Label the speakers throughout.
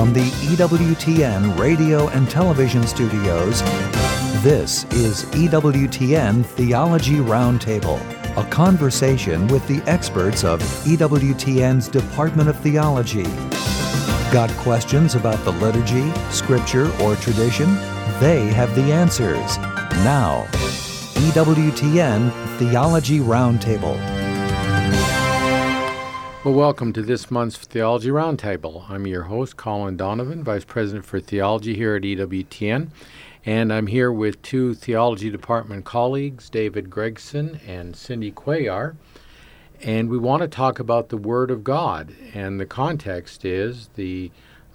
Speaker 1: from the EWTN radio and television studios, this is EWTN Theology Roundtable, a conversation with the experts of EWTN's Department of Theology. Got questions about the liturgy, scripture, or tradition? They have the answers. Now, EWTN Theology Roundtable.
Speaker 2: Well, welcome to this month's Theology Roundtable. I'm your host, Colin Donovan, Vice President for Theology here at EWTN, and I'm here with two Theology Department colleagues, David Gregson and Cindy Cuellar, and we want to talk about the Word of God, and the context is the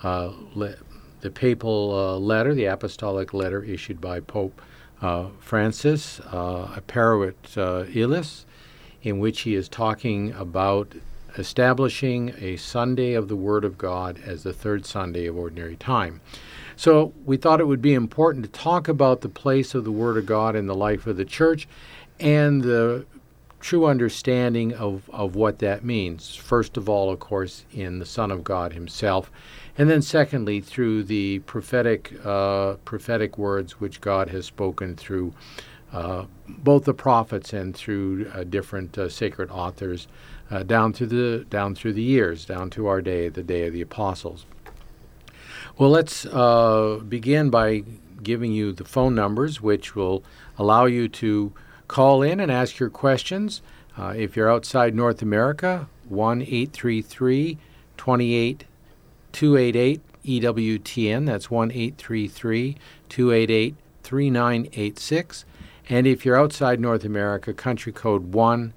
Speaker 2: papal letter, the apostolic letter issued by Pope Francis, Apparuit Illis, in which he is talking about establishing a Sunday of the Word of God as the third Sunday of Ordinary Time. So we thought it would be important to talk about the place of the Word of God in the life of the Church and the true understanding of what that means. First of all, of course, in the Son of God himself, and then secondly, through the prophetic words which God has spoken through both the prophets and through different sacred authors down through the years, down to our day, the day of the apostles. Well, let's begin by giving you the phone numbers, which will allow you to call in and ask your questions. If you're outside North America, 1-833-28-288 EWTN. That's 1-833-288-3986. And if you're outside North America, country code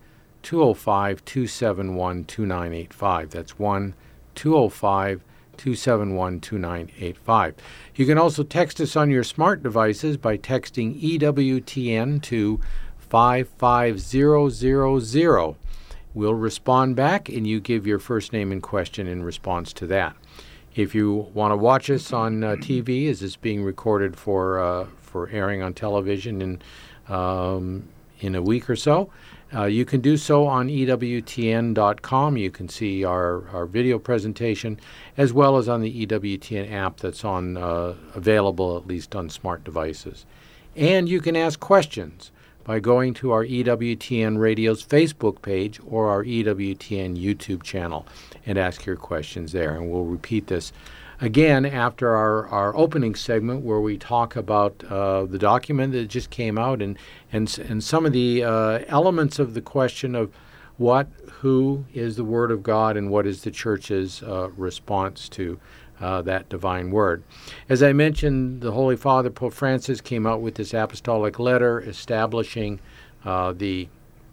Speaker 2: 1-205-271-2985. That's 1-205-271-2985. You can also text us on your smart devices by texting EWTN to 55000. We'll respond back, and you give your first name and question in response to that. If you want to watch us on TV, as it's being recorded for airing on television in a week or so, you can do so on EWTN.com. You can see our video presentation, as well as on the EWTN app that's available at least on smart devices. And you can ask questions by going to our EWTN Radio's Facebook page or our EWTN YouTube channel and ask your questions there. And we'll repeat this again after our opening segment, where we talk about the document that just came out and some of the elements of the question of who is the Word of God and what is the Church's response to that divine Word. As I mentioned, the Holy Father, Pope Francis, came out with this apostolic letter establishing this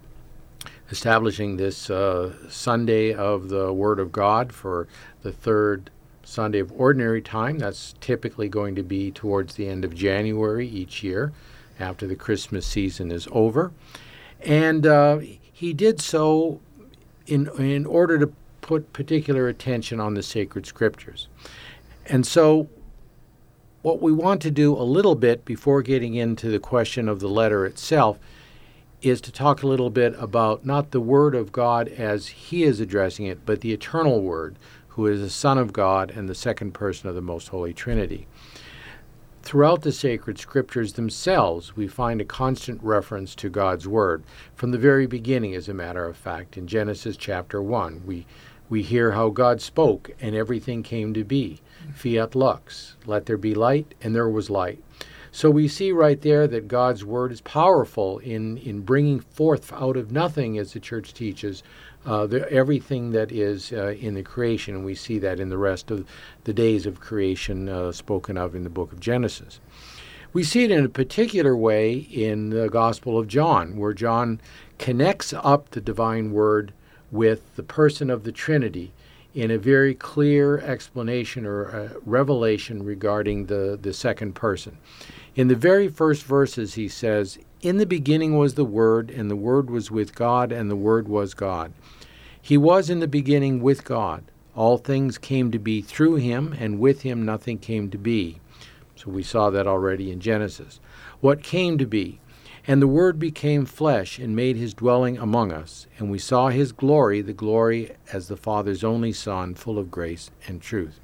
Speaker 2: Sunday of the Word of God for the third Sunday of Ordinary Time. That's typically going to be towards the end of January each year, after the Christmas season is over. And he did so in order to put particular attention on the sacred scriptures. And so what we want to do a little bit before getting into the question of the letter itself is to talk a little bit about not the Word of God as he is addressing it, but the eternal Word, who is the Son of God and the second person of the Most Holy Trinity. Throughout the sacred scriptures themselves, we find a constant reference to God's Word. From the very beginning, as a matter of fact, in Genesis chapter 1, we hear how God spoke and everything came to be. Fiat lux, let there be light, and there was light. So we see right there that God's Word is powerful in bringing forth out of nothing, as the Church teaches, everything that is in the creation. And we see that in the rest of the days of creation spoken of in the book of Genesis. We see it in a particular way in the Gospel of John, where John connects up the divine Word with the person of the Trinity in a very clear explanation or revelation regarding the second person. In the very first verses, he says, "In the beginning was the Word, and the Word was with God, and the Word was God. He was in the beginning with God. All things came to be through him, and with him nothing came to be." So we saw that already in Genesis. What came to be? "And the Word became flesh and made his dwelling among us, and we saw his glory, the glory as the Father's only Son, full of grace and truth."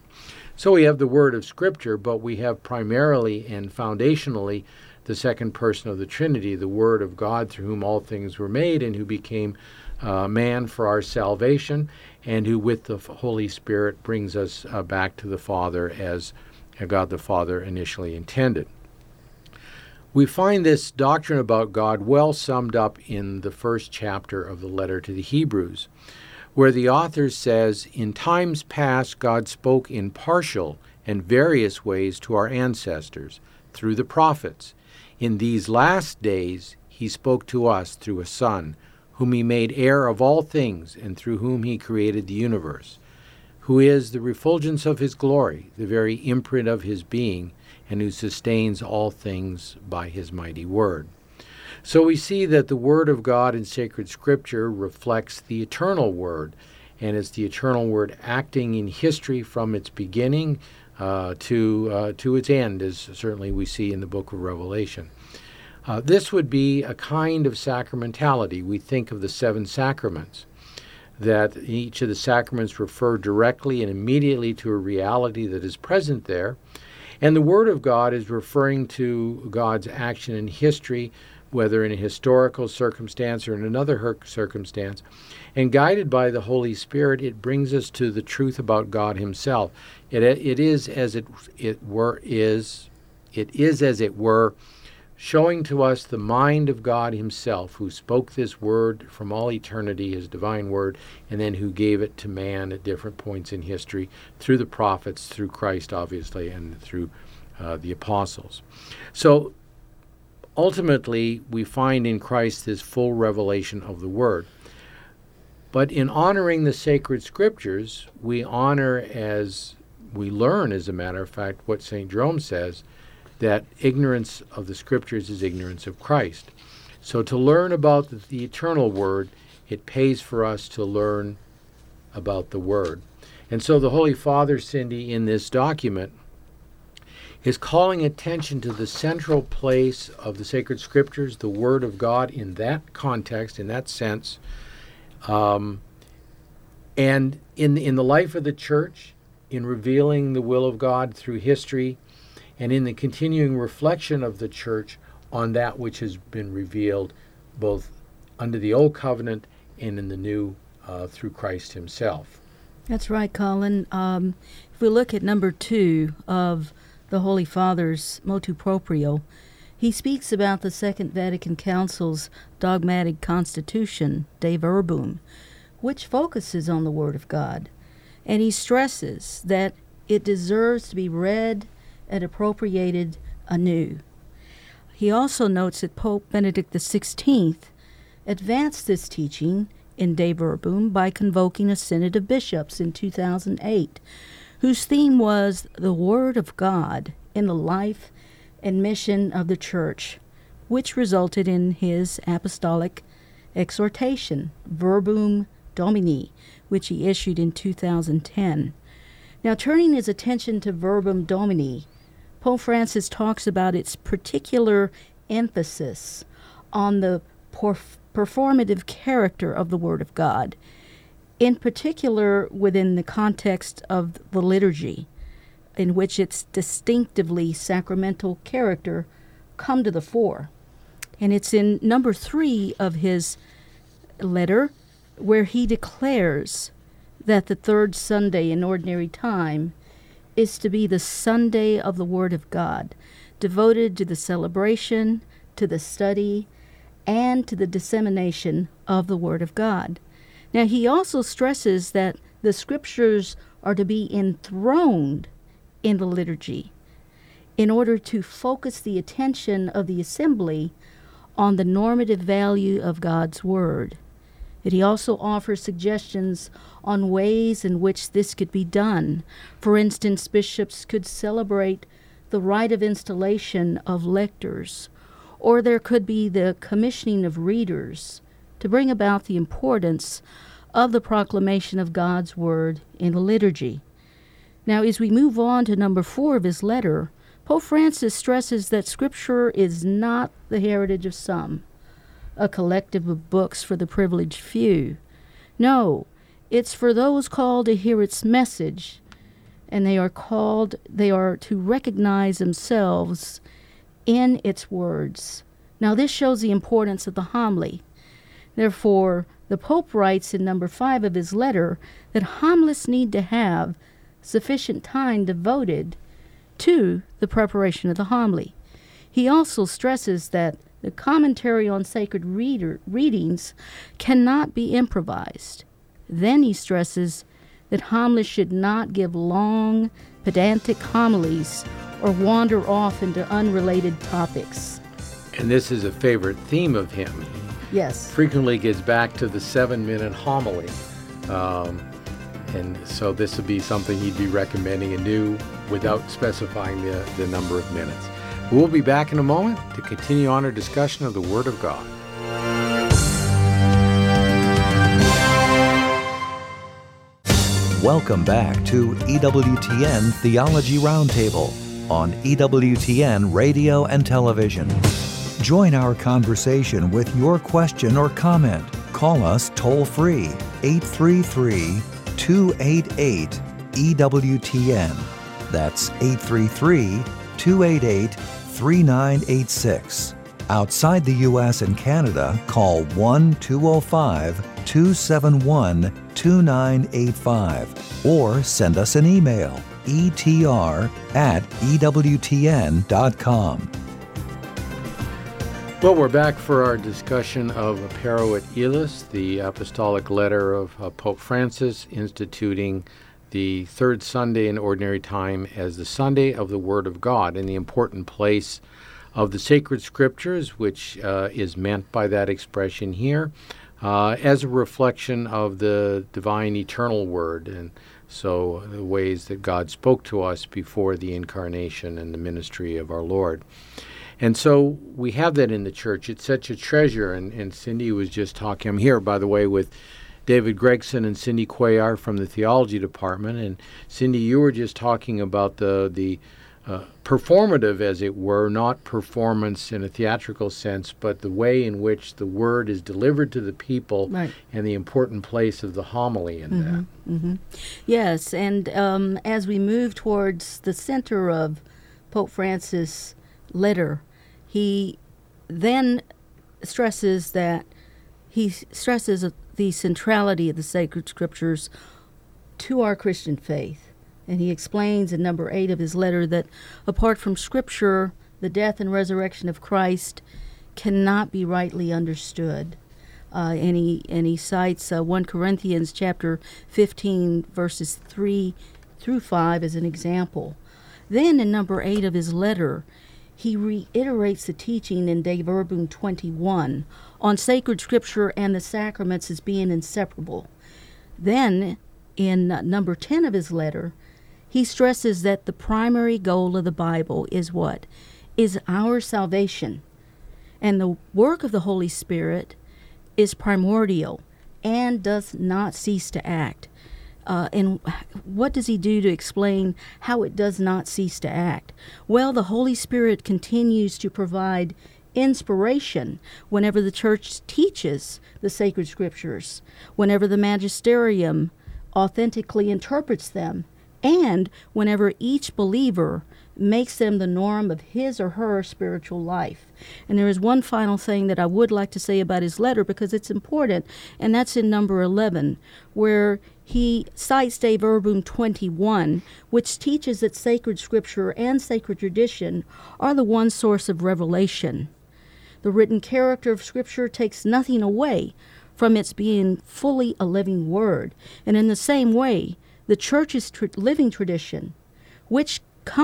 Speaker 2: So we have the Word of Scripture, but we have primarily and foundationally the second person of the Trinity, the Word of God, through whom all things were made, and who became man for our salvation, and who with the Holy Spirit brings us back to the Father as God the Father initially intended. We find this doctrine about God well summed up in the first chapter of the letter to the Hebrews, where the author says, "In times past God spoke in partial and various ways to our ancestors, through the prophets. In these last days he spoke to us through a Son, whom he made heir of all things, and through whom he created the universe, who is the refulgence of his glory, the very imprint of his being, and who sustains all things by his mighty word." So we see that the Word of God in sacred Scripture reflects the eternal Word, and it's the eternal Word acting in history from its beginning to its end, as certainly we see in the book of Revelation. This would be a kind of sacramentality. We think of the seven sacraments, that each of the sacraments refer directly and immediately to a reality that is present there. And the Word of God is referring to God's action in history, whether in a historical circumstance or in another circumstance. And guided by the Holy Spirit, it brings us to the truth about God himself. It is as it were, showing to us the mind of God himself, who spoke this word from all eternity, his divine word, and then who gave it to man at different points in history through the prophets, through Christ, obviously, and through the apostles. So ultimately, we find in Christ this full revelation of the word. But in honoring the sacred Scriptures, we honor, as we learn, as a matter of fact, what St. Jerome says, that ignorance of the Scriptures is ignorance of Christ. So to learn about the eternal Word, it pays for us to learn about the Word. And so the Holy Father, Cindy, in this document, is calling attention to the central place of the sacred Scriptures, the Word of God, in that context, in that sense, and in the life of the Church, in revealing the will of God through history, and in the continuing reflection of the Church on that which has been revealed both under the Old Covenant and in the New through Christ himself.
Speaker 3: That's right, Colin. If we look at number 2 of the Holy Father's Motu Proprio, he speaks about the Second Vatican Council's dogmatic constitution, De Verbum, which focuses on the Word of God. And he stresses that it deserves to be read and appropriated anew. He also notes that Pope Benedict XVI advanced this teaching in De Verbum by convoking a synod of bishops in 2008, whose theme was the Word of God in the life and mission of the Church, which resulted in his apostolic exhortation, Verbum Domini, which he issued in 2010. Now, turning his attention to Verbum Domini, Pope Francis talks about its particular emphasis on the performative character of the Word of God, in particular within the context of the liturgy, in which its distinctively sacramental character come to the fore. And it's in number 3 of his letter where he declares that the third Sunday in ordinary time is to be the Sunday of the Word of God, devoted to the celebration, to the study, and to the dissemination of the Word of God. Now, he also stresses that the Scriptures are to be enthroned in the liturgy in order to focus the attention of the assembly on the normative value of God's Word. And he also offers suggestions on ways in which this could be done. For instance, bishops could celebrate the rite of installation of lectors, or there could be the commissioning of readers to bring about the importance of the proclamation of God's Word in the liturgy. Now, as we move on to number 4 of his letter, Pope Francis stresses that Scripture is not the heritage of some, a collective of books for the privileged few. No, it's for those called to hear its message and they are to recognize themselves in its words. Now, this shows the importance of the homily. Therefore, the Pope writes in number 5 of his letter that homilists need to have sufficient time devoted to the preparation of the homily. He also stresses that the commentary on sacred readings cannot be improvised. Then he stresses that homilists should not give long, pedantic homilies or wander off into unrelated topics.
Speaker 2: And this is a favorite theme of him.
Speaker 3: Yes.
Speaker 2: Frequently gets back to the 7-minute homily. And so this would be something he'd be recommending anew without specifying the number of minutes. We'll be back in a moment to continue on our discussion of the Word of God.
Speaker 1: Welcome back to EWTN Theology Roundtable on EWTN Radio and Television. Join our conversation with your question or comment. Call us toll-free, 833-288-EWTN. That's 833-288-3986. Outside the U.S. and Canada, call 1-205-271-2985 or send us an email, etr@ewtn.com.
Speaker 2: Well, we're back for our discussion of Apero et Illis, the apostolic letter of Pope Francis instituting the third Sunday in Ordinary Time as the Sunday of the Word of God and the important place of the sacred scriptures, which is meant by that expression here, as a reflection of the divine eternal Word, and so the ways that God spoke to us before the incarnation and the ministry of our Lord. And so we have that in the church. It's such a treasure, and Cindy was just talking. I'm here, by the way, with David Gregson and Cindy Cuellar from the theology department. And Cindy, you were just talking about the performative, as it were, not performance in a theatrical sense, but the way in which the word is delivered to the people, right, and the important place of the homily in that.
Speaker 3: Mm-hmm. Yes, and as we move towards the center of Pope Francis' letter, he then stresses the centrality of the sacred scriptures to our Christian faith. And he explains in number 8 of his letter that apart from Scripture, the death and resurrection of Christ cannot be rightly understood. And he cites 1 Corinthians chapter 15, verses 3 through 5 as an example. Then in number 8 of his letter, he reiterates the teaching in De Verbum 21 on sacred scripture and the sacraments as being inseparable. Then, in number 10 of his letter, he stresses that the primary goal of the Bible is what? Is our salvation. And the work of the Holy Spirit is primordial and does not cease to act. And what does he do to explain how it does not cease to act? Well, the Holy Spirit continues to provide inspiration whenever the church teaches the sacred scriptures, whenever the magisterium authentically interprets them, and whenever each believer makes them the norm of his or her spiritual life. And there is one final thing that I would like to say about his letter because it's important, and that's in number 11, where he cites De Verbum 21, which teaches that sacred scripture and sacred tradition are the one source of revelation. The written character of Scripture takes nothing away from its being fully a living word. And in the same way, the Church's living tradition, which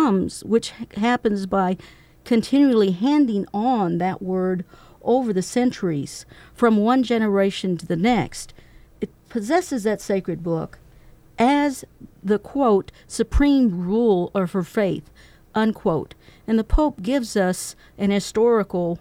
Speaker 3: happens by continually handing on that word over the centuries from one generation to the next, it possesses that sacred book as the, quote, supreme rule of her faith, unquote. And the Pope gives us an historical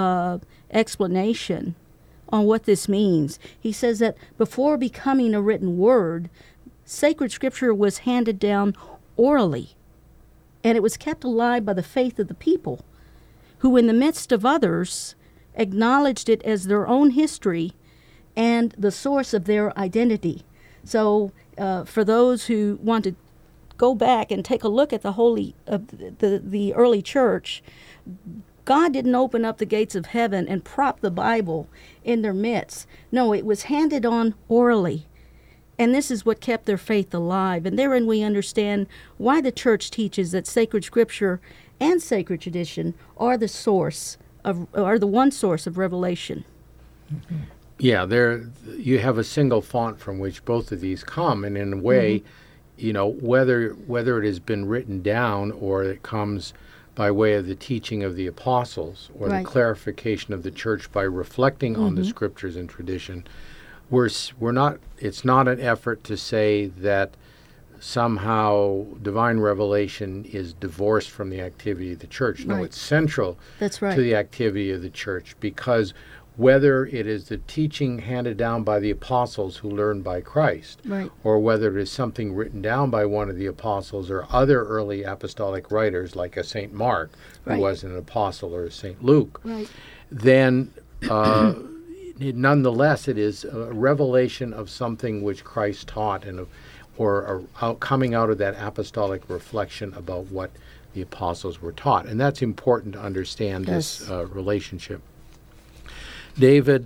Speaker 3: explanation on what this means. He says that before becoming a written word, sacred scripture was handed down orally, and it was kept alive by the faith of the people, who in the midst of others acknowledged it as their own history and the source of their identity. So for those who want to go back and take a look at the early church, God didn't open up the gates of heaven and prop the Bible in their midst. No, it was handed on orally. And this is what kept their faith alive. And therein we understand why the church teaches that sacred scripture and sacred tradition are the one source of revelation.
Speaker 2: Mm-hmm. Yeah, you have a single font from which both of these come, and in a way, whether it has been written down or it comes by way of the teaching of the apostles or the clarification of the church by reflecting on the scriptures and tradition, it's not an effort to say that somehow divine revelation is divorced from the activity of the church. No, it's central to the activity of the church, because whether it is the teaching handed down by the apostles who learned by Christ, or whether it is something written down by one of the apostles or other early apostolic writers like a St. Mark, who was an apostle, or a St. Luke, then nonetheless it is a revelation of something which Christ taught, or coming out of that apostolic reflection about what the apostles were taught. And that's important to understand this relationship. David,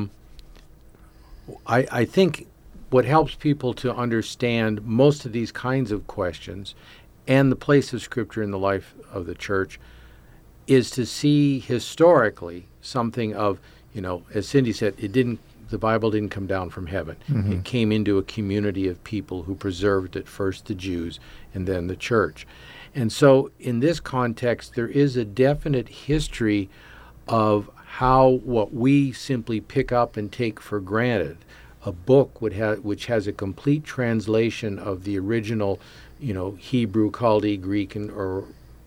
Speaker 2: I think what helps people to understand most of these kinds of questions and the place of Scripture in the life of the church is to see historically something of, as Cindy said, the Bible didn't come down from heaven. Mm-hmm. It came into a community of people who preserved it, first the Jews and then the church. And so in this context, there is a definite history of how what we simply pick up and take for granted, a book which has a complete translation of the original, Hebrew, Chaldee, Greek, or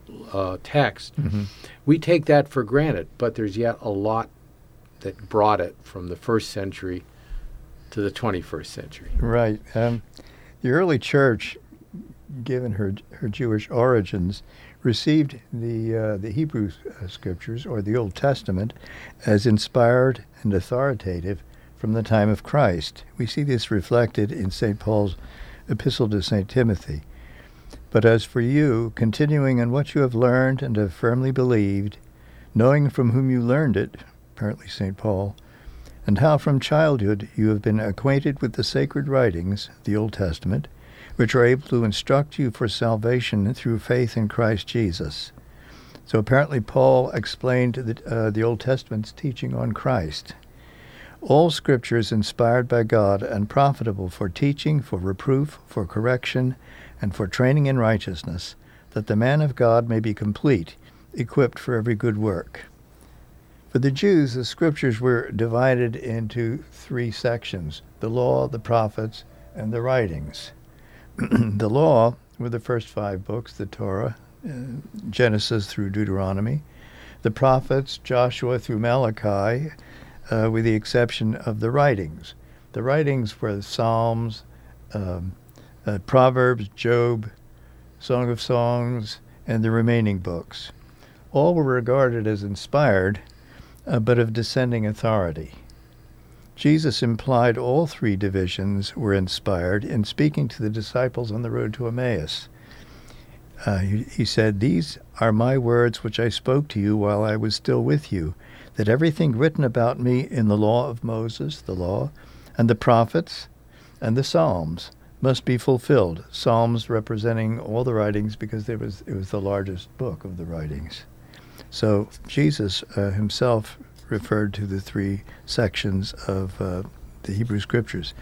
Speaker 2: text, we take that for granted. But there's yet a lot that brought it from the first century to the 21st century.
Speaker 4: Right. The early church, given her Jewish origins, received the Hebrew scriptures, or the Old Testament, as inspired and authoritative from the time of Christ. We see this reflected in St. Paul's epistle to St. Timothy. But as for you, continuing in what you have learned and have firmly believed, knowing from whom you learned it, apparently St. Paul, and how from childhood you have been acquainted with the sacred writings, the Old Testament, which are able to instruct you for salvation through faith in Christ Jesus. So apparently Paul explained the Old Testament's teaching on Christ. All Scripture is inspired by God and profitable for teaching, for reproof, for correction, and for training in righteousness, that the man of God may be complete, equipped for every good work. For the Jews, the Scriptures were divided into 3 sections: the law, the prophets, and the writings. The law were the first 5 books, the Torah, Genesis through Deuteronomy. The prophets, Joshua through Malachi, with the exception of the writings. The writings were the Psalms, Proverbs, Job, Song of Songs, and the remaining books. All were regarded as inspired, but of descending authority. Jesus implied all 3 divisions were inspired in speaking to the disciples on the road to Emmaus. He said, "These are my words which I spoke to you while I was still with you, that everything written about me in the law of Moses, the law, and the prophets, and the Psalms must be fulfilled." Psalms representing all the writings, because it was the largest book of the writings. So Jesus himself referred to the 3 sections of the Hebrew Scriptures.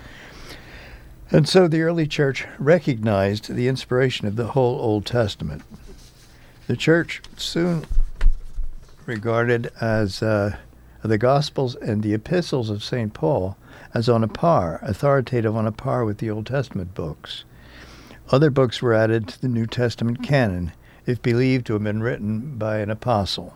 Speaker 4: And so the early church recognized the inspiration of the whole Old Testament. The church soon regarded as the Gospels and the epistles of St. Paul as authoritative on a par with the Old Testament books. Other books were added to the New Testament canon, if believed to have been written by an apostle.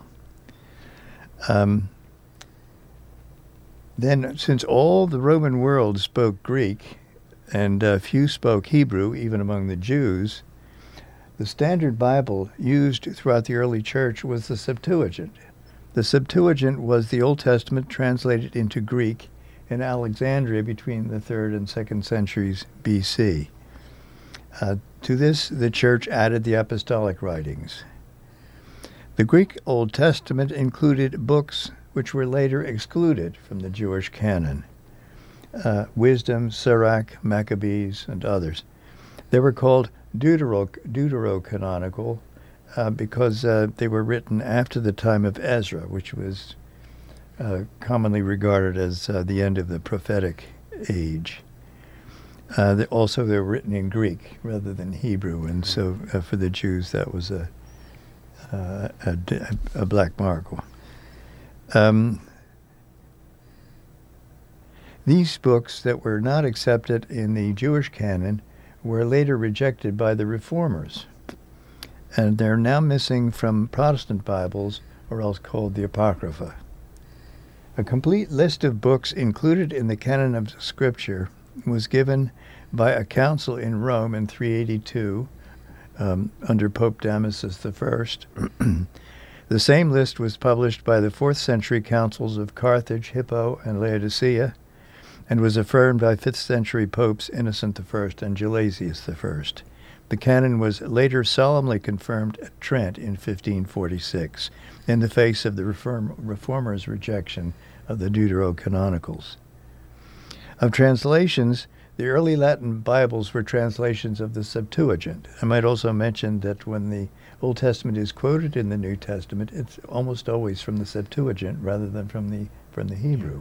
Speaker 4: Then, since all the Roman world spoke Greek, and few spoke Hebrew, even among the Jews, the standard Bible used throughout the early church was the Septuagint. The Septuagint was the Old Testament translated into Greek in Alexandria between the 3rd and 2nd centuries B.C. To this, the Church added the apostolic writings. The Greek Old Testament included books which were later excluded from the Jewish canon. Wisdom, Sirach, Maccabees, and others. They were called deuterocanonical because they were written after the time of Ezra, which was commonly regarded as the end of the prophetic age. Also, they were written in Greek rather than Hebrew, and so for the Jews that was a black mark. These books that were not accepted in the Jewish canon were later rejected by the Reformers, and they're now missing from Protestant Bibles, or else called the Apocrypha. A complete list of books included in the canon of Scripture was given by a council in Rome in 382 under Pope Damasus I. The same list was published by the 4th century councils of Carthage, Hippo, and Laodicea, and was affirmed by 5th century popes Innocent I and Gelasius I. The canon was later solemnly confirmed at Trent in 1546, in the face of the Reformers' rejection of the Deuterocanonicals. Of translations, the early Latin Bibles were translations of the Septuagint. I might also mention that when the Old Testament is quoted in the New Testament, it's almost always from the Septuagint rather than from the Hebrew.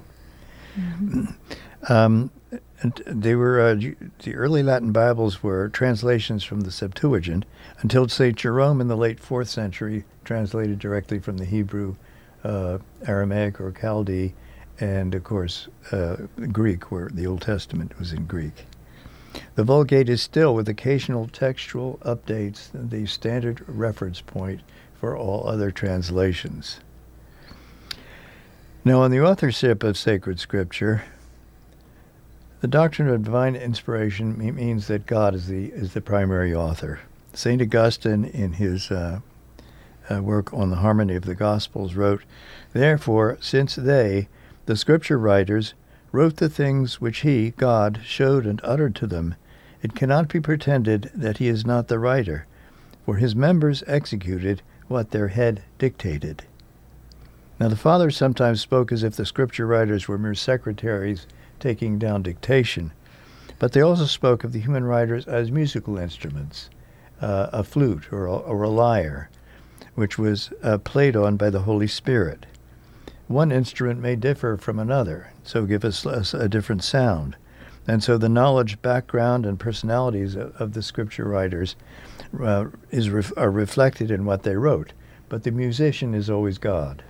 Speaker 4: And they were the early Latin Bibles were translations from the Septuagint until St. Jerome in the late 4th century translated directly from the Hebrew, Aramaic or Chaldee, and of course Greek, where the Old Testament was in Greek. The Vulgate is still, with occasional textual updates, the standard reference point for all other translations. Now, on the authorship of sacred Scripture, the doctrine of divine inspiration means that God is the primary author. St. Augustine, in his work on the harmony of the Gospels, wrote, "Therefore, since they, the Scripture writers, wrote the things which he, God, showed and uttered to them, it cannot be pretended that he is not the writer, for his members executed what their head dictated." Now, the Fathers sometimes spoke as if the Scripture writers were mere secretaries taking down dictation, but they also spoke of the human writers as musical instruments, a flute or a lyre, which was played on by the Holy Spirit. One instrument may differ from another, so give us a different sound. And so the knowledge, background, and personalities of the Scripture writers are reflected in what they wrote, but the musician is always God.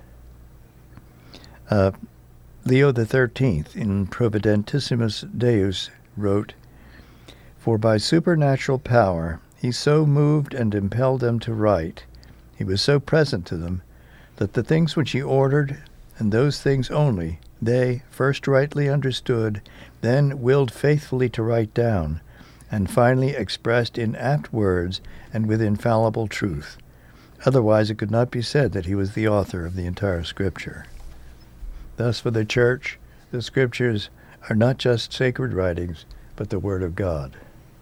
Speaker 4: Leo XIII, in Providentissimus Deus, wrote, "For by supernatural power he so moved and impelled them to write, he was so present to them, that the things which he ordered, and those things only, they first rightly understood, then willed faithfully to write down, and finally expressed in apt words and with infallible truth. Otherwise it could not be said that he was the author of the entire Scripture." Thus, for the Church, the Scriptures are not just sacred writings, but the Word of God.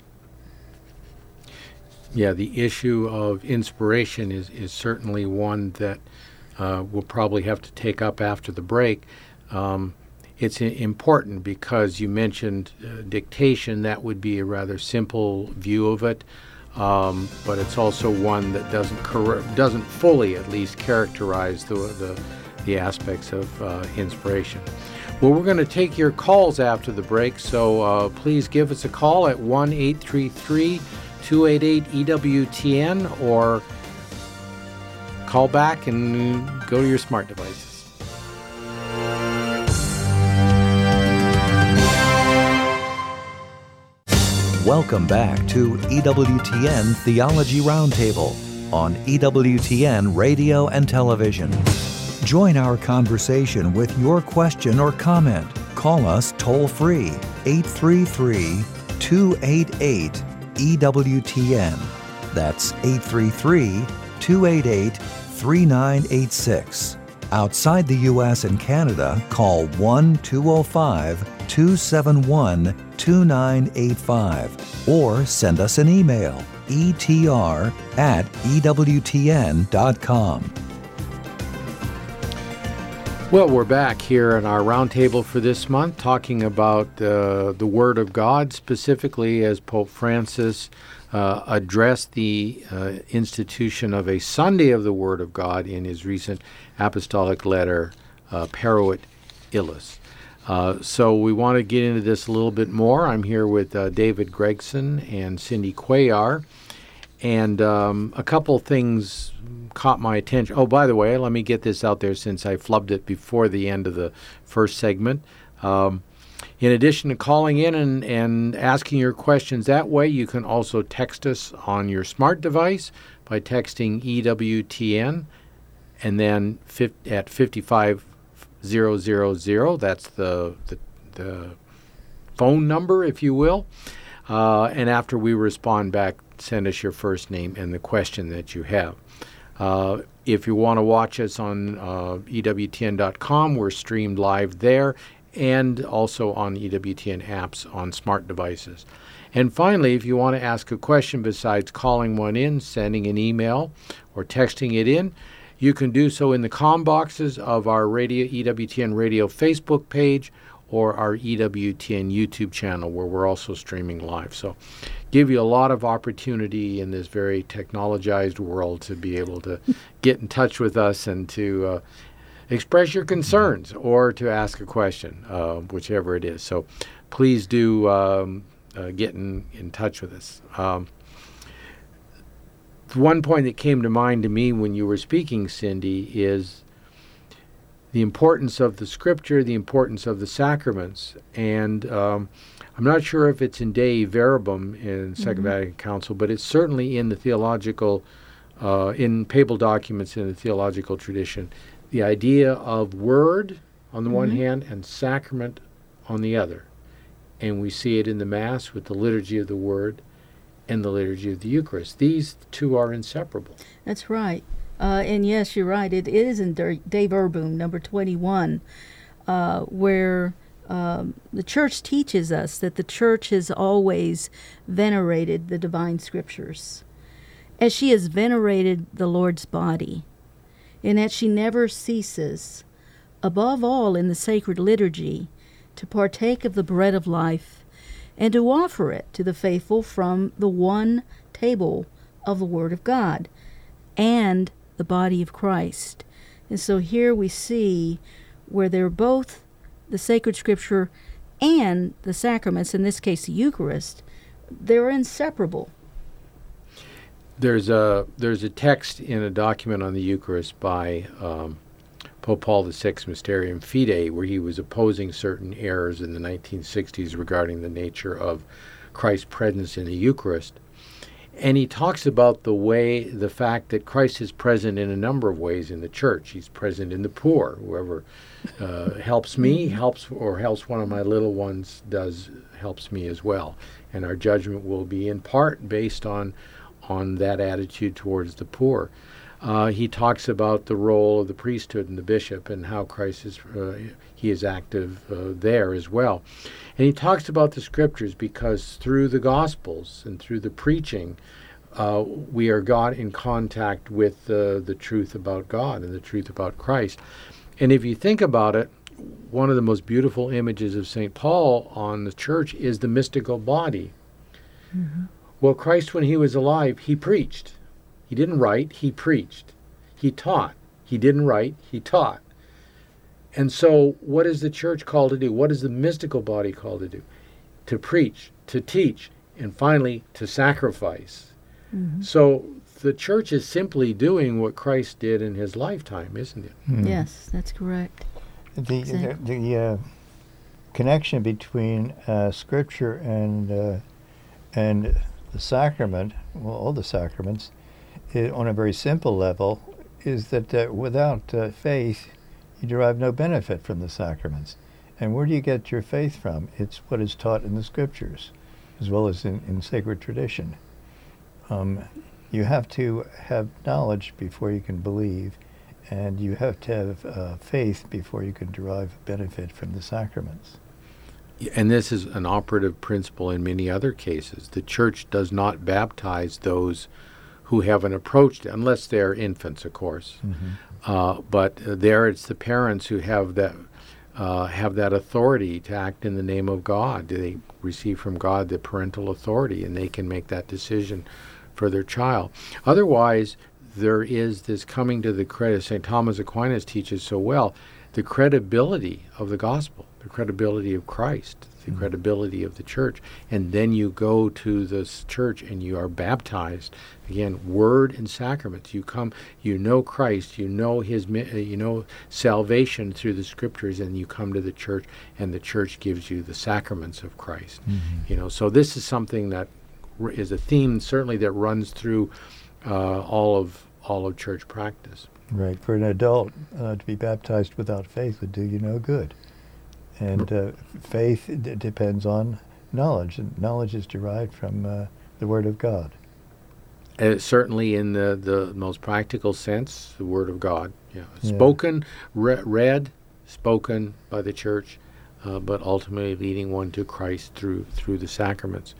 Speaker 2: Yeah, the issue of inspiration is certainly one that we'll probably have to take up after the break. It's important because you mentioned dictation. That would be a rather simple view of it, but it's also one that doesn't fully, at least, characterize the aspects of inspiration. Well, we're going to take your calls after the break, so please give us a call at 1-833-288-EWTN, or call back and go to your smart devices.
Speaker 1: Welcome back to EWTN Theology Roundtable on EWTN Radio and Television. Join our conversation with your question or comment. Call us toll-free, 833-288-EWTN. That's 833-288-3986. Outside the U.S. and Canada, call 1-205-271-2985 or send us an email, etr@ewtn.com.
Speaker 2: Well, we're back here in our roundtable for this month talking about the Word of God, specifically as Pope Francis addressed the institution of a Sunday of the Word of God in his recent apostolic letter, Peruit Illis. So we want to get into this a little bit more. I'm here with David Gregson and Cindy Cuellar. And a couple things caught my attention. Oh, by the way, let me get this out there since I flubbed it before the end of the first segment. In addition to calling in and asking your questions that way, you can also text us on your smart device by texting EWTN and then at 55000. That's the phone number, if you will. And after we respond back, send us your first name and the question that you have. If you want to watch us on EWTN.com, we're streamed live there and also on EWTN apps on smart devices. And finally, if you want to ask a question besides calling one in, sending an email, or texting it in, you can do so in the comm boxes of our EWTN Radio Facebook page or our EWTN YouTube channel, where we're also streaming live. So give you a lot of opportunity in this very technologized world to be able to get in touch with us and to express your concerns or to ask a question, whichever it is. So please do get in touch with us. One point that came to mind to me when you were speaking, Cindy, is the importance of the Scripture, the importance of the sacraments. And I'm not sure if it's in Dei Verbum in Second Vatican Council, but it's certainly in the theological, in papal documents in the theological tradition, the idea of word on the one hand and sacrament on the other. And we see it in the Mass with the liturgy of the Word and the liturgy of the Eucharist. These two are inseparable.
Speaker 3: That's right. And yes, you're right. It is in Dei Verbum, number 21, where the Church teaches us that the Church has always venerated the divine Scriptures, as she has venerated the Lord's body, and that she never ceases, above all in the sacred liturgy, to partake of the bread of life and to offer it to the faithful from the one table of the Word of God and the body of Christ. And so here we see where they're both the sacred Scripture and the sacraments, in this case the Eucharist, they're inseparable.
Speaker 2: There's a text in a document on the Eucharist by Pope Paul VI, Mysterium Fidei, where he was opposing certain errors in the 1960s regarding the nature of Christ's presence in the Eucharist. And he talks about the fact that Christ is present in a number of ways in the Church. He's present in the poor. Whoever helps me, helps one of my little ones helps me as well. And our judgment will be in part based on that attitude towards the poor. He talks about the role of the priesthood and the bishop and how Christ is active there as well. And he talks about the Scriptures because through the Gospels and through the preaching, we are got in contact with the truth about God and the truth about Christ. And if you think about it, one of the most beautiful images of St. Paul on the Church is the mystical body. Mm-hmm. Well, Christ, when he was alive, he preached. He didn't write, he preached. He taught. He didn't write, he taught. And so what is the Church called to do? What is the mystical body called to do? To preach, to teach, and finally to sacrifice. Mm-hmm. So the Church is simply doing what Christ did in his lifetime, isn't it?
Speaker 3: Mm-hmm. Yes, that's correct.
Speaker 4: The connection between Scripture and the sacrament, well, all the sacraments, on a very simple level, is that without faith, you derive no benefit from the sacraments. And where do you get your faith from? It's what is taught in the Scriptures, as well as in sacred tradition. You have to have knowledge before you can believe, and you have to have faith before you can derive benefit from the sacraments.
Speaker 2: And this is an operative principle in many other cases. The church does not baptize those who haven't approached it, unless they're infants, of course. But there it's the parents who have that authority to act in the name of God. They receive from God the parental authority, and they can make that decision for their child. Otherwise, there is this coming to the credit, St. Thomas Aquinas teaches so well, the credibility of the gospel, the credibility of Christ, the credibility of the church. And then you go to this church and you are baptized. Again, word and sacraments. You come, you know Christ, you know salvation through the scriptures, and you come to the church, and the church gives you the sacraments of Christ. So this is something that is a theme certainly that runs through all of church practice.
Speaker 4: Right. For an adult to be baptized without faith would do you no good. And faith depends on knowledge, and knowledge is derived from the Word of God.
Speaker 2: Certainly in the most practical sense, the Word of God. Spoken, read, spoken by the church, but ultimately leading one to Christ through the sacraments.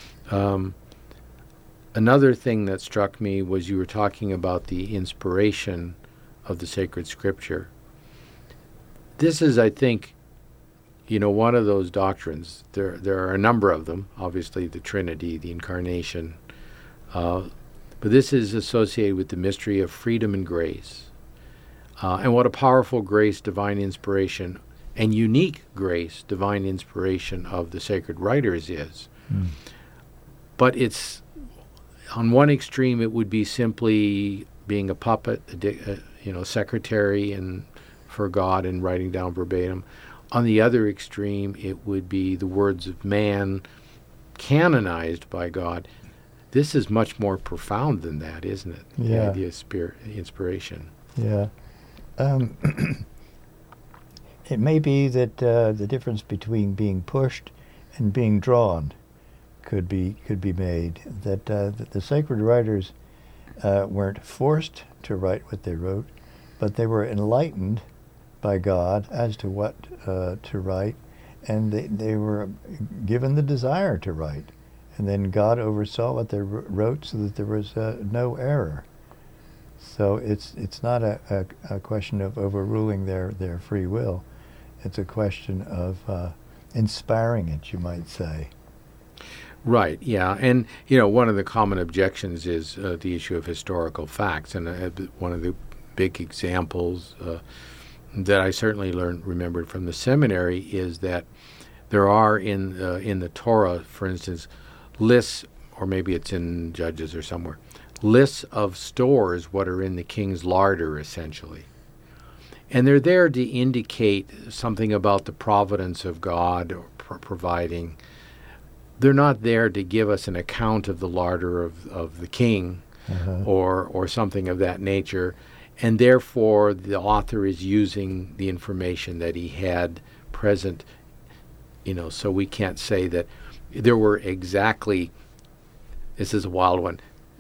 Speaker 2: Another thing that struck me was you were talking about the inspiration of the sacred scripture. This is, I think, one of those doctrines. There are a number of them, obviously the Trinity, the Incarnation, but this is associated with the mystery of freedom and grace. And what a powerful grace, divine inspiration, and unique grace, divine inspiration of the sacred writers is. But it's, on one extreme, it would be simply being a puppet, secretary and for God and writing down verbatim. On the other extreme, it would be the words of man canonized by God. This is much more profound than that, isn't it?
Speaker 4: Yeah.
Speaker 2: The idea of inspiration.
Speaker 4: Yeah. It may be that the difference between being pushed and being drawn could be made. That the sacred writers weren't forced to write what they wrote, but they were enlightened by God as to what to write, and they were given the desire to write, and then God oversaw what they wrote so that there was no error. So it's not a question of overruling their free will. It's a question of inspiring it, you might say.
Speaker 2: Right, yeah. And, one of the common objections is the issue of historical facts. And one of the big examples that I certainly remembered from the seminary is that there are in the Torah, for instance, lists, or maybe it's in Judges or somewhere, lists of stores, what are in the king's larder, essentially. And they're there to indicate something about the providence of God or providing. They're not there to give us an account of the larder of the king or something of that nature. And therefore, the author is using the information that he had present, so we can't say that there were exactly, this is a wild one,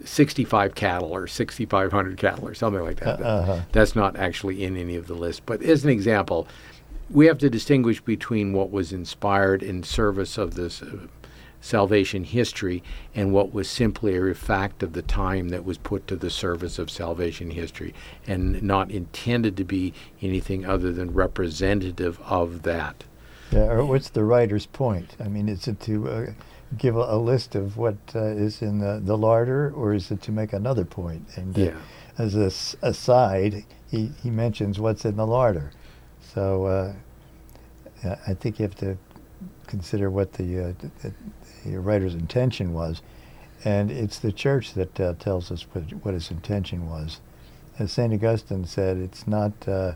Speaker 2: 65 cattle or 6,500 cattle or something like that. That's not actually in any of the lists. But as an example, we have to distinguish between what was inspired in service of this salvation history and what was simply a fact of the time that was put to the service of salvation history and not intended to be anything other than representative of that.
Speaker 4: Yeah, or what's the writer's point? I mean, is it to give a list of what is in the larder, or is it to make another point? And as an aside, he mentions what's in the larder. So I think you have to consider what the writer's intention was, and it's the church that tells us what his intention was. As St. Augustine said, it's not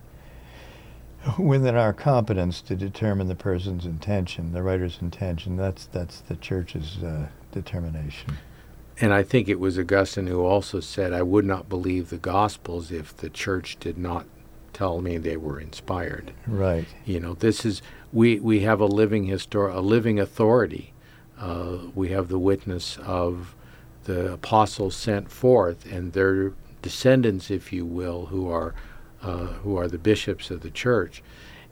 Speaker 4: within our competence to determine the person's intention, the writer's intention. That's the church's determination.
Speaker 2: And I think it was Augustine who also said, I would not believe the Gospels if the church did not tell me they were inspired.
Speaker 4: Right.
Speaker 2: This is, we have a living authority. We have the witness of the apostles sent forth and their descendants, if you will, who are the bishops of the church.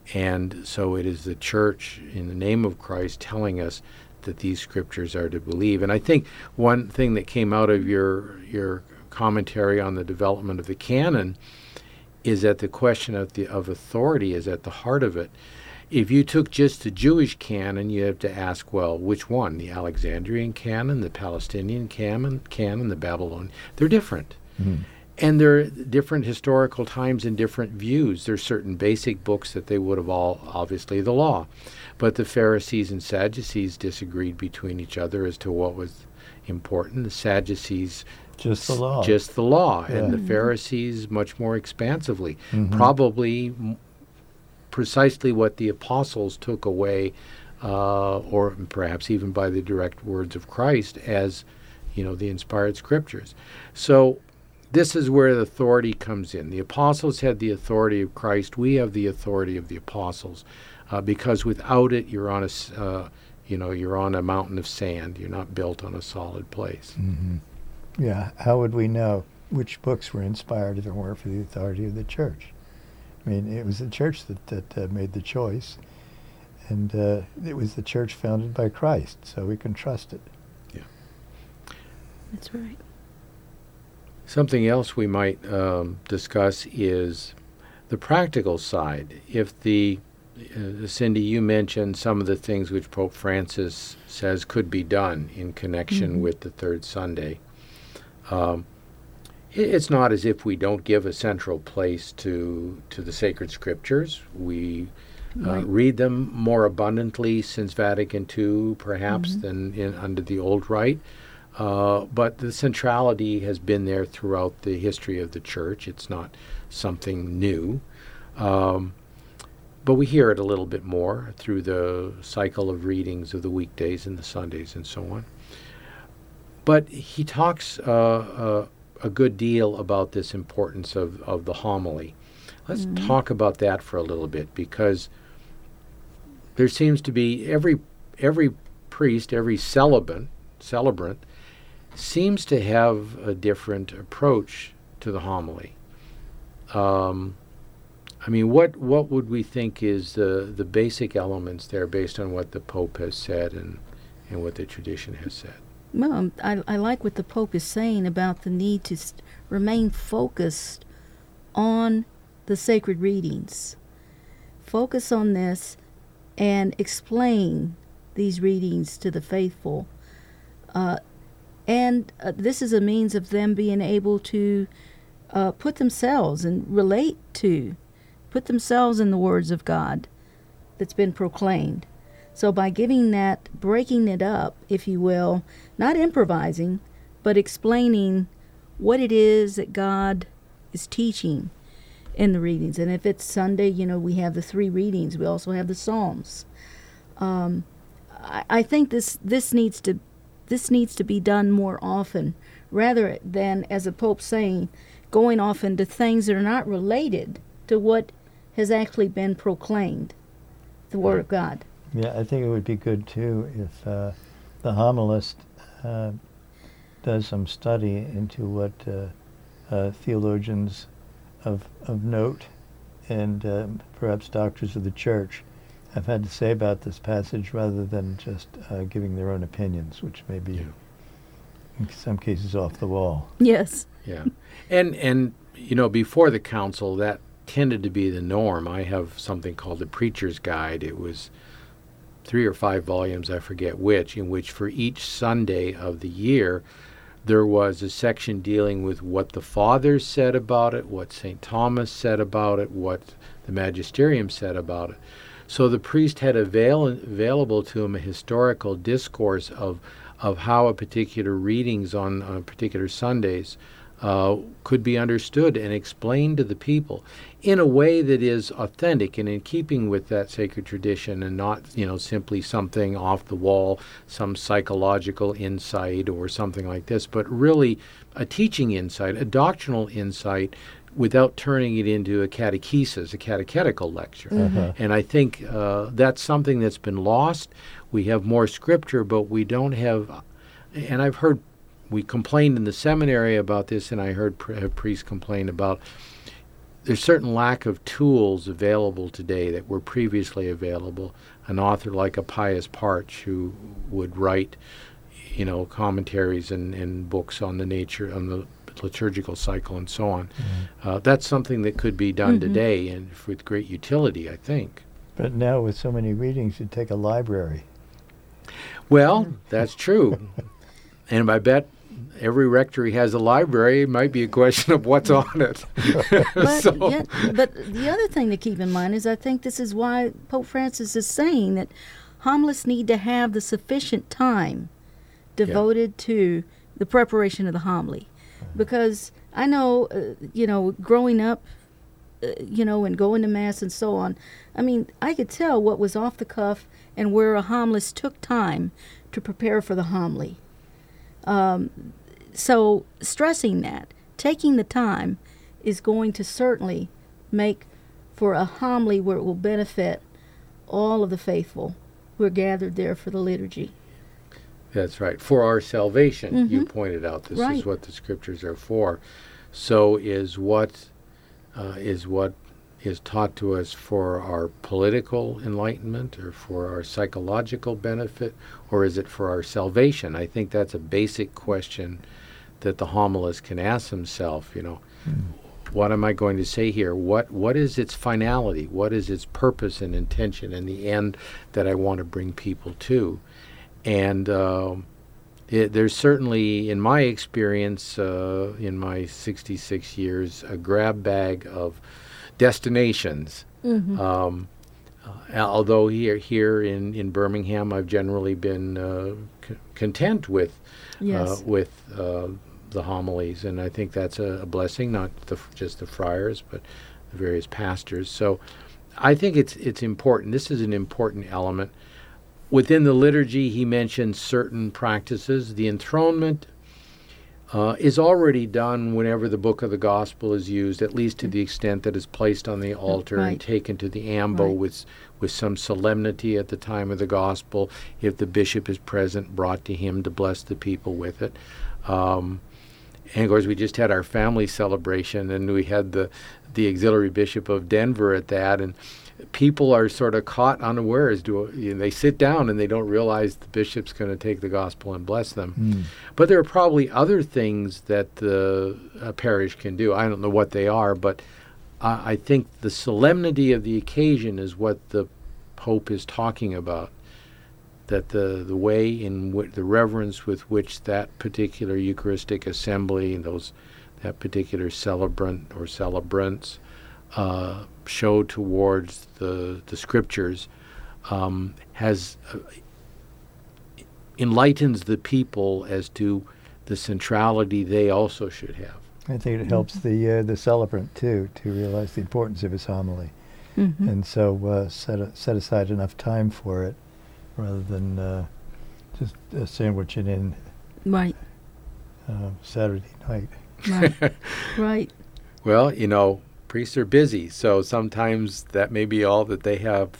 Speaker 2: And so it is the church, in the name of Christ, telling us that these scriptures are to believe. And I think one thing that came out of your commentary on the development of the canon is that the question of authority is at the heart of it. If you took just the Jewish canon, you have to ask, well, which one? The Alexandrian canon, the Palestinian canon, the Babylonian? They're different. Mm-hmm. And there are different historical times and different views. There's certain basic books that they would have all, obviously, the law. But the Pharisees and Sadducees disagreed between each other as to what was important. The Sadducees
Speaker 4: just the law.
Speaker 2: Just the law.
Speaker 4: Yeah.
Speaker 2: And the Pharisees much more expansively.
Speaker 4: Mm-hmm.
Speaker 2: Probably precisely what the apostles took away, or perhaps even by the direct words of Christ as, the inspired scriptures. So this is where the authority comes in. The apostles had the authority of Christ. We have the authority of the apostles, because without it, you're on you're on a mountain of sand. You're not built on a solid place.
Speaker 4: Mm-hmm. Yeah. How would we know which books were inspired if it weren't for the authority of the church? I mean, it was the church that made the choice, and it was the church founded by Christ, so we can trust it.
Speaker 2: Yeah.
Speaker 3: That's right.
Speaker 2: Something else we might discuss is the practical side. If Cindy, you mentioned some of the things which Pope Francis says could be done in connection mm-hmm. with the third Sunday. It's not as if we don't give a central place to the sacred scriptures. We read them more abundantly since Vatican II, perhaps, mm-hmm. than under the old rite. But the centrality has been there throughout the history of the Church. It's not something new. But we hear it a little bit more through the cycle of readings of the weekdays and the Sundays and so on. But he talks a good deal about this importance of the homily. Let's mm-hmm. talk about that for a little bit, because there seems to be every priest, every celebrant seems to have a different approach to the homily. What would we think is the basic elements there based on what the Pope has said and what the tradition has said?
Speaker 3: Well, I like what the Pope is saying about the need to remain focused on the sacred readings. Focus on this and explain these readings to the faithful. And this is a means of them being able to put themselves and put themselves in the words of God that's been proclaimed. So by giving that, breaking it up, if you will, not improvising, but explaining what it is that God is teaching in the readings. And if it's Sunday, we have the 3 readings. We also have the Psalms. I think this needs to be done more often, rather than, as the Pope's saying, going off into things that are not related to what has actually been proclaimed, the Word of God.
Speaker 4: Yeah, I think it would be good, too, if the homilist does some study into what theologians of note and perhaps doctors of the Church have had to say about this passage, rather than just giving their own opinions, which may be, in some cases, off the wall.
Speaker 3: Yes.
Speaker 2: Yeah. And before the council, that tended to be the norm. I have something called the Preacher's Guide. It was 3 or 5 volumes, I forget which, in which for each Sunday of the year there was a section dealing with what the Fathers said about it, what St. Thomas said about it, what the Magisterium said about it. So the priest had available to him a historical discourse of how a particular readings on particular Sundays could be understood and explained to the people in a way that is authentic and in keeping with that sacred tradition, and not, simply something off the wall, some psychological insight or something like this, but really a teaching insight, a doctrinal insight, without turning it into a catechesis, a catechetical lecture. Mm-hmm. And I think that's something that's been lost. We have more scripture, but we don't have, and I've heard, we complained in the seminary about this, and I heard priests complain about there's certain lack of tools available today that were previously available. An author like a Pius Parch, who would write, commentaries and books on the nature, on the liturgical cycle and so on. That's something that could be done today and with great utility, I think.
Speaker 4: But now with so many readings, you'd take a library.
Speaker 2: Well, that's true. And I bet every rectory has a library. It might be a question of what's on it.
Speaker 3: But the other thing to keep in mind is I think this is why Pope Francis is saying that homilists need to have the sufficient time devoted to the preparation of the homily. Because I know, growing up, and going to Mass and so on, I mean, I could tell what was off the cuff and where a homilist took time to prepare for the homily. So stressing that, taking the time, is going to certainly make for a homily where it will benefit all of the faithful who are gathered there for the liturgy.
Speaker 2: That's right. For our salvation, you pointed out. This is what the Scriptures are for. So is what is taught to us for our political enlightenment or for our psychological benefit, or is it for our salvation? I think that's a basic question that the homilist can ask himself. What am I going to say here? What is its finality? What is its purpose and intention and the end that I want to bring people to? And there's certainly, in my experience, in my 66 years, a grab bag of destinations. Although here in Birmingham, I've generally been content with the homilies, and I think that's a blessing, not just the friars, but the various pastors. So I think it's important. This is an important element. Within the liturgy, he mentions certain practices. The enthronement is already done whenever the book of the gospel is used, at least to the extent that it's placed on the altar and taken to the ambo with some solemnity at the time of the gospel. If the bishop is present, brought to him to bless the people with it. And of course, we just had our family celebration, and we had the auxiliary bishop of Denver at that, and people are sort of caught unawares. They sit down and they don't realize the bishop's going to take the gospel and bless them. But there are probably other things that the parish can do. I don't know what they are, but I think the solemnity of the occasion is what the Pope is talking about. That the way in the reverence with which that particular Eucharistic assembly, that particular celebrant or celebrants show towards the Scriptures enlightens the people as to the centrality they also should have.
Speaker 4: I think it helps the celebrant too to realize the importance of his homily, and so set aside enough time for it, rather than just sandwich it in Saturday night.
Speaker 3: Right.
Speaker 2: Well, priests are busy, so sometimes that may be all that they have,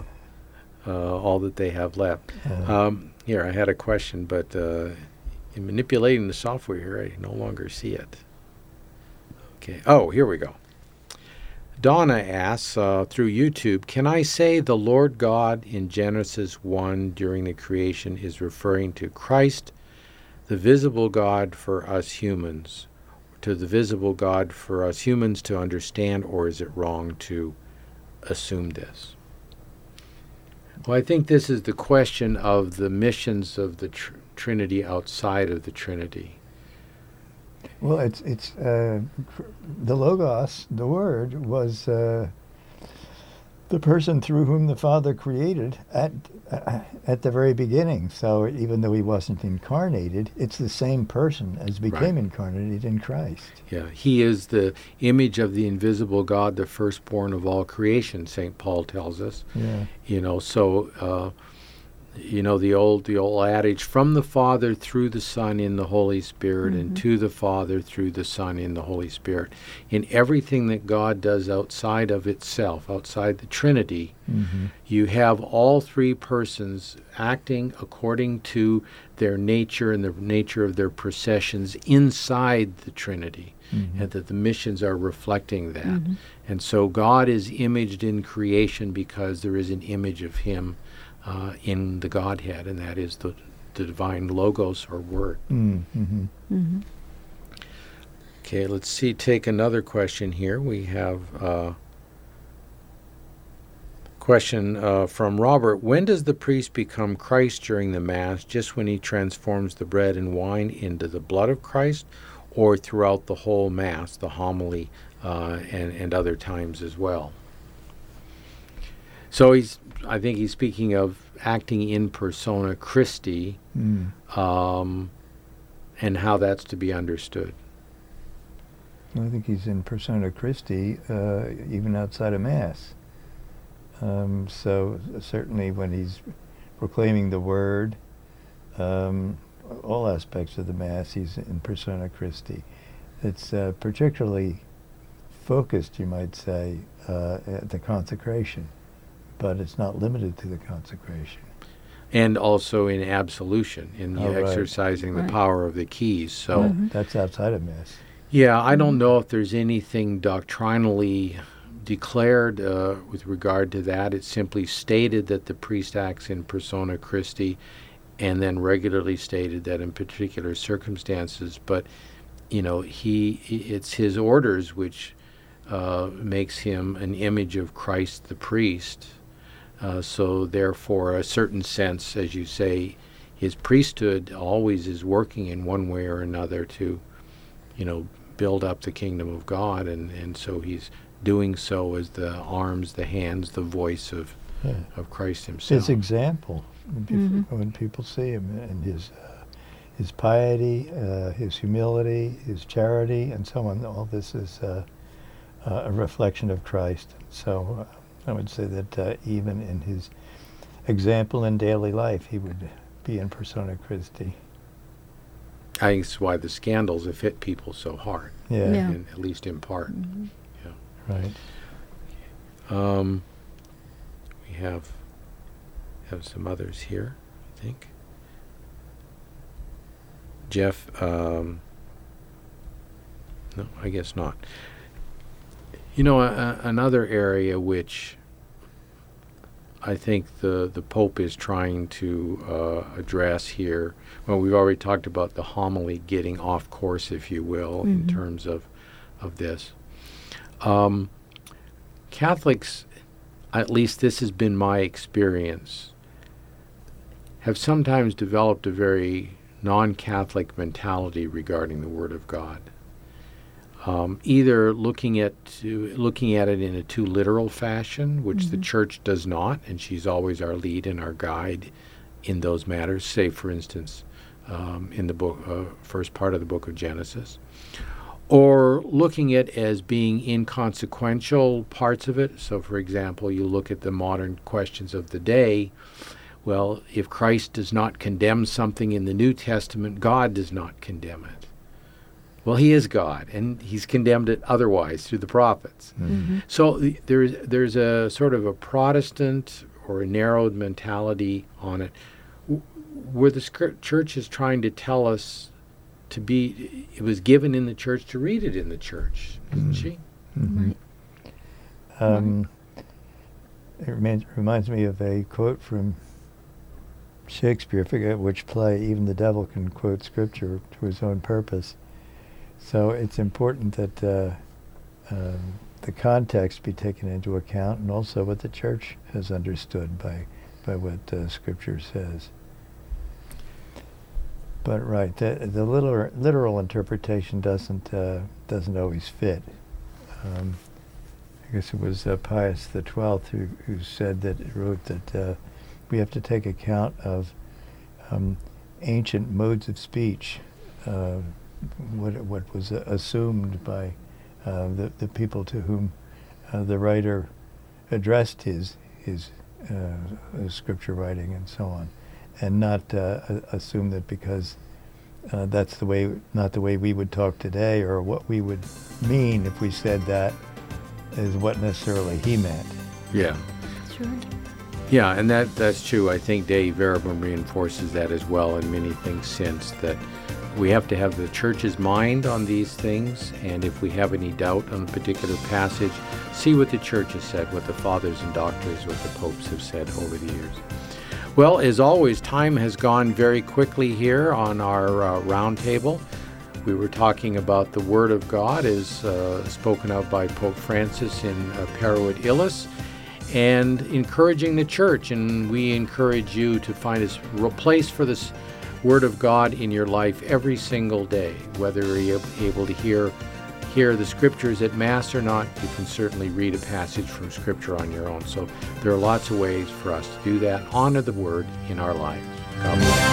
Speaker 2: left. Here, I had a question, but in manipulating the software here, I no longer see it. Okay. Oh, here we go. Donna asks through YouTube, can I say the Lord God in Genesis 1 during the creation is referring to Christ, the visible God for us humans, to the visible God for us humans to understand, or is it wrong to assume this? Well, I think this is the question of the missions of the Trinity outside of the Trinity.
Speaker 4: Well, it's the Logos, the Word, was the person through whom the Father created at the very beginning. So even though he wasn't incarnated, it's the same person as became incarnated in Christ.
Speaker 2: Yeah, he is the image of the invisible God, the firstborn of all creation, St. Paul tells us.
Speaker 4: Yeah.
Speaker 2: So you know, the old adage, from the Father through the Son in the Holy Spirit, and to the Father through the Son in the Holy Spirit. In everything that God does outside of itself, outside the Trinity, you have all three persons acting according to their nature and the nature of their processions inside the Trinity, and that the missions are reflecting that. And so God is imaged in creation because there is an image of Him in the Godhead, and that is the divine Logos or Word. Okay, let's see. Take another question here. We have a question from Robert. When does the priest become Christ during the Mass? Just when he transforms the bread and wine into the blood of Christ, or throughout the whole Mass, the homily, and other times as well? So I think he's speaking of acting in persona Christi, and how that's to be understood.
Speaker 4: I think he's in persona Christi even outside of Mass. So certainly when he's proclaiming the Word, all aspects of the Mass, he's in persona Christi. It's particularly focused, you might say, at the consecration, but it's not limited to the consecration.
Speaker 2: And also in absolution, in the exercising the power of the keys. So
Speaker 4: that's outside of Mass.
Speaker 2: Yeah, I don't know if there's anything doctrinally declared with regard to that. It's simply stated that the priest acts in persona Christi, and then regularly stated that in particular circumstances. But, you know, it's his orders which makes him an image of Christ the priest. So therefore, a certain sense, as you say, his priesthood always is working in one way or another to, you know, build up the kingdom of God, and so he's doing so as the arms, the hands, the voice of Christ himself.
Speaker 4: His example, when people see him, and his piety, his humility, his charity, and so on, all this is a reflection of Christ. So I would say that even in his example in daily life, he would be in persona Christi.
Speaker 2: I think it's why the scandals have hit people so hard, at least in part.
Speaker 4: Right.
Speaker 2: We have some others here, I think. Jeff, no, I guess not. You know, another area which I think the Pope is trying to address here, well, we've already talked about the homily getting off course, if you will, in terms of this. Catholics, at least this has been my experience, have sometimes developed a very non-Catholic mentality regarding the Word of God. Either looking at it in a too literal fashion, which the Church does not, and she's always our lead and our guide in those matters, say, for instance, in the book, first part of the book of Genesis, or looking at it as being inconsequential parts of it. So, for example, you look at the modern questions of the day. Well, if Christ does not condemn something in the New Testament, God does not condemn it. Well, he is God, and he's condemned it otherwise through the prophets. So there's a sort of a Protestant or a narrowed mentality on it, where the Church is trying to tell us to be, it was given in the Church to read it in the Church, isn't she?
Speaker 4: It reminds me of a quote from Shakespeare, I forget which play, even the devil can quote scripture to his own purpose. So it's important that the context be taken into account, and also what the Church has understood by what Scripture says. But right, the literal interpretation doesn't always fit. I guess it was Pius XII who said that, wrote that we have to take account of ancient modes of speech. What was assumed by the people to whom the writer addressed his scripture writing and so on. and not assume that because that's the way, not the way we would talk today, or what we would mean if we said that is what necessarily he meant.
Speaker 2: Yeah.
Speaker 3: That's right.
Speaker 2: Yeah, and that's true. I think Dei Verbum reinforces that as well, and many things since, that we have to have the church's mind on these things, and if we have any doubt on a particular passage, see what the church has said, what the fathers and doctors, what the popes have said over the years. Well, as always, time has gone very quickly here on our round table. We were talking about the Word of God as spoken of by Pope Francis in Paruit Illis, and encouraging the church. And we encourage you to find a place for this Word of God in your life every single day. Whether you're able to hear the Scriptures at Mass or not, you can certainly read a passage from Scripture on your own. So there are lots of ways for us to do that. Honor the Word in our lives. God bless.